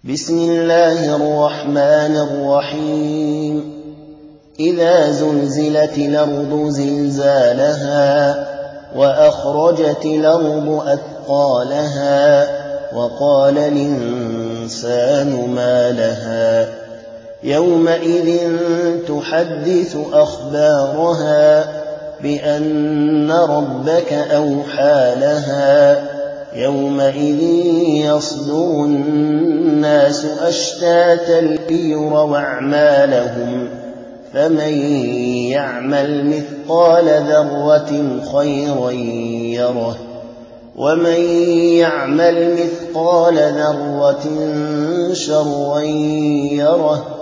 بسم الله الرحمن الرحيم إذا زلزلت الأرض زلزالها وأخرجت الأرض أثقالها وقال الإنسان ما لها يومئذ تحدث أخبارها بأن ربك أوحى لها يومئذ يصدر الناس أشتاتا ليروا أعمالهم فمن يعمل مثقال ذرة خيرا يره ومن يعمل مثقال ذرة شرا يره